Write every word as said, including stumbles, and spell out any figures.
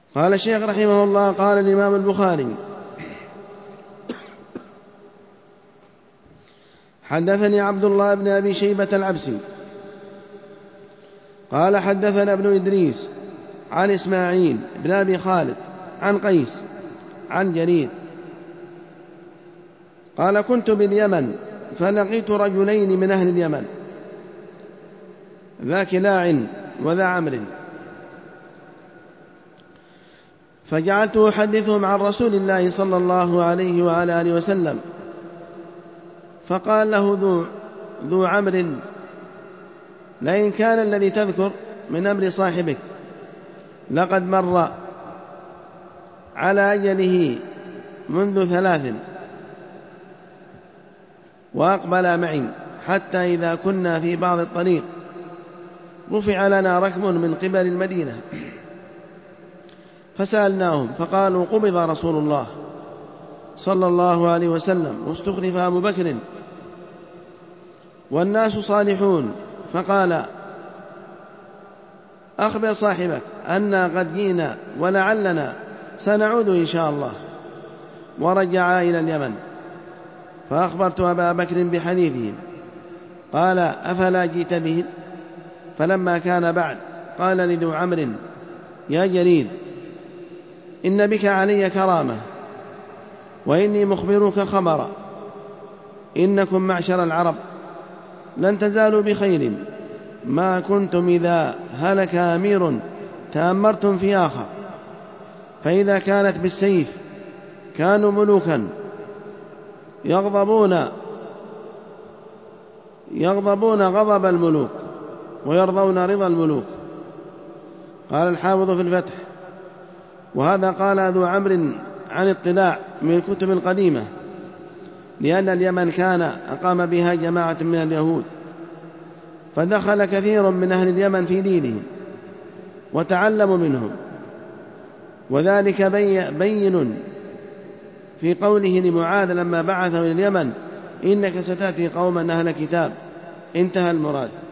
قال الشيخ رحمه الله: قال الإمام البخاري: حدثني عبد الله بن أبي شيبة العبسي قال حدثنا ابن إدريس عن إسماعيل بن أبي خالد عن قيس عن جرير قال: كنت باليمن فلقيت رجلين من أهل اليمن، ذا كلاع وذا عمرو، فجعلت أحدثهم عن رسول الله صلى الله عليه وعلى آله وسلم، فقال له ذو, ذو عمرو: لئن كان الذي تذكر من أمر صاحبك لقد مر على أجله منذ ثلاث وأقبل معي، حتى إذا كنا في بعض الطريق رفع لنا ركب من قبل المدينة، فسألناهم فقالوا: قبض رسول الله صلى الله عليه وسلم واستخلف أبو بكر والناس صالحون. فقال: أخبر صاحبك أنا قد جئنا ولعلنا سنعود إن شاء الله. ورجعا إلى اليمن، فأخبرت أبا بكر بحديثهم، قال: أفلا جئت بهم؟ فلما كان بعد قال لذو عمرو: يا جرير، إن بك علي كرامة، وإني مخبرك خبرا، إنكم معشر العرب لن تزالوا بخير ما كنتم إذا هلك أمير تأمرتم في آخر، فإذا كانت بالسيف كانوا ملوكا يغضبون يغضبون غضب الملوك ويرضون رضا الملوك. قال الحافظ في الفتح: وهذا قال ذو عمرو عن اطلاع من الكتب القديمة، لأن اليمن كان أقام بها جماعة من اليهود، فدخل كثير من أهل اليمن في دينهم وتعلموا منهم، وذلك بين في قوله لمعاذ لما بعثه إلى اليمن: إنك ستأتي قوما أهل كتاب. انتهى المراد.